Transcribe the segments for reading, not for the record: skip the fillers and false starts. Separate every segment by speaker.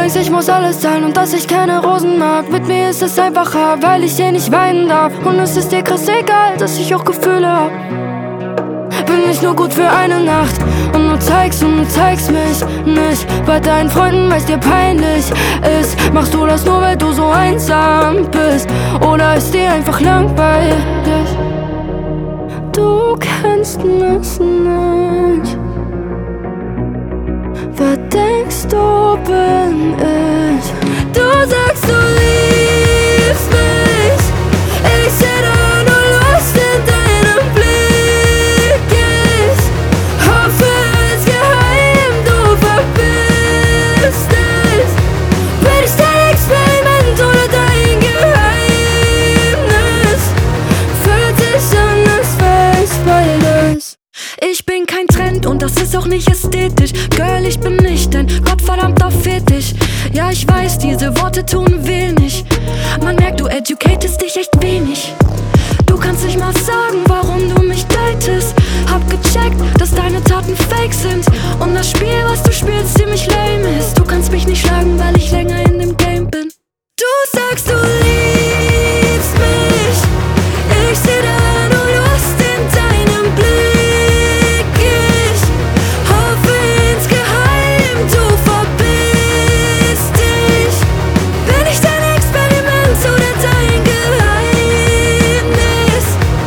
Speaker 1: denkst, ich muss alles zahlen und dass ich keine Rosen mag. Mit mir ist es einfacher, weil ich hier nicht weinen darf. Und es ist dir krass egal, dass ich auch Gefühle hab. Bin ich nur gut für eine Nacht und du zeigst mich nicht. Bei deinen Freunden, weil's dir peinlich ist. Machst du das nur, weil du so einsam bist? Oder ist dir einfach langweilig? Du kennst mich nicht. Wer denkst du bin ich? Du sagst, du liebst mich. Ich seh da nur Lust in deinem Blick. Ich hoffe insgeheim, du verpisst dich. Bin ich dein Experiment oder dein Geheimnis? Fühlt sich an, als wär ich beides.
Speaker 2: Ich bin kein Trend und das ist auch nicht ästhetisch. Girl, ich bin nicht dein gottverdammter Fetisch. Ja, ich weiß, diese Worte tun wenig. Man merkt, du educatest dich echt wenig. Du kannst nicht mal sagen, warum du mich datest. Hab gecheckt, dass deine Taten fake sind und das Spiel, was du spielst, ziemlich lame ist. Du kannst mich nicht schlagen, weil ich länger in dem Game bin.
Speaker 1: Du sagst, du liebst mich. Ich seh da nur Lust in deinem Blick. Ich hoffe insgeheim, du verpisst dich. Bin ich dein Experiment oder dein Geheimnis?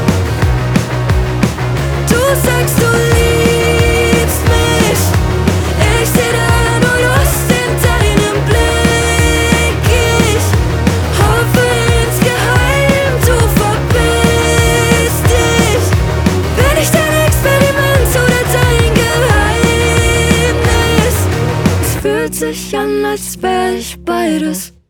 Speaker 1: Du sagst, du liebst mich. Ich seh da nur Lust in deinem Blick. Ich hoffe insgeheim, du verpisst dich. Bin ich dein Experiment oder dein Geheimnis? Es fühlt sich an, als wär ich beides.